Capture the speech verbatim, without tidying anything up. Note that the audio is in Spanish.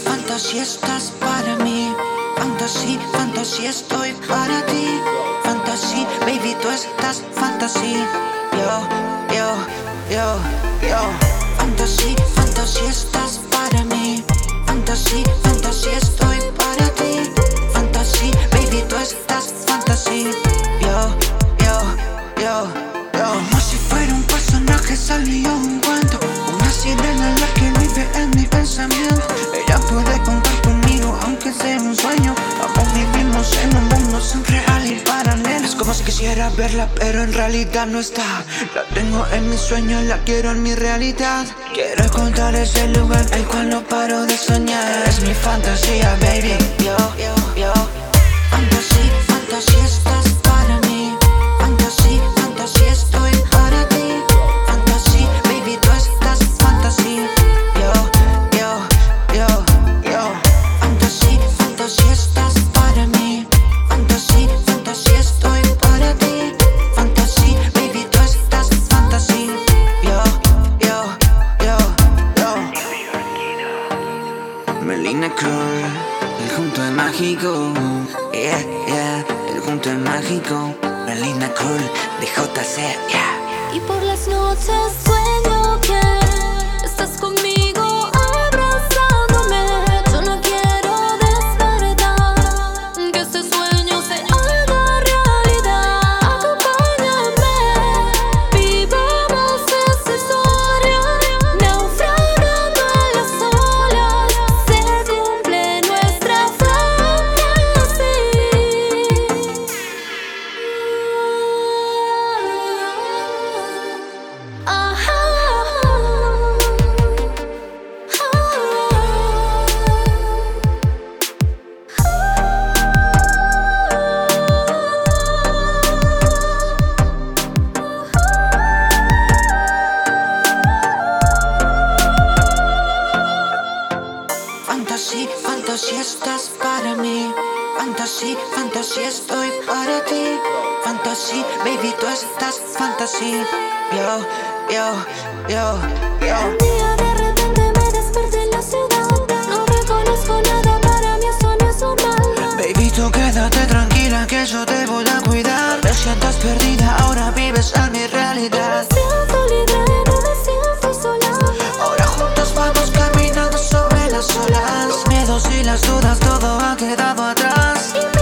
fantasía estás para mí. Fantasy, fantasía estoy para ti. Fantasy, baby, tú estás fantasy. Yo, yo, yo, yo. Fantasy, fantasía estás para mí. Fantasy, fantasía estoy para ti. Fantasy, baby, tú estás fantasy. Yo, yo, yo, yo. Como si fuera un personaje salió un cuento. Una sirena la que vive en mi pensamiento. Ella puede contar conmigo aunque sea un sueño. Ambos vivimos en un mundo surreal y paralelo. Es como si quisiera verla pero en realidad no está. La tengo en mis sueños, la quiero en mi realidad. Quiero encontrar ese lugar el cual no paro de soñar. Es mi fantasía, baby. Yo, yo, yo. Fantasy, fantasía estás para mí. Fantasy, fantasía estoy para ti. Fantasy, baby, tú estás fantasy. Yo, yo, yo, yo. Fantasy, fantasía estás para mí. Fantasy, fantasía estoy para ti. Fantasy, baby, tú estás fantasy. Yo, yo, yo, yo. Melina Cruel, el junto es mágico. Yeah, yeah, el junto es mágico. Melina Cruel, de J C, yeah. Y por las noches sueño que estás conmigo abrazándome. Yo no quiero despertar, que este sueño se haga realidad. Acompáñame, vivamos esta historia. Naufragando en las olas, se cumple nuestra fantasía. Fantasy, fantasía estás para mí. Fantasy, fantasía estoy para ti. Fantasy, baby, tú estás fantasy. Yo, yo, yo, yo. Un día de repente me desperté en la ciudad. No reconozco nada, para mí eso no es normal. Baby, tú quédate tranquila que yo te voy a cuidar. Te sientas perdida, ahora vives en mi realidad. Me siento libre, no me siento sola. Ahora juntos vamos caminando sobre las olas. Los miedos y las dudas, todo ha quedado atrás.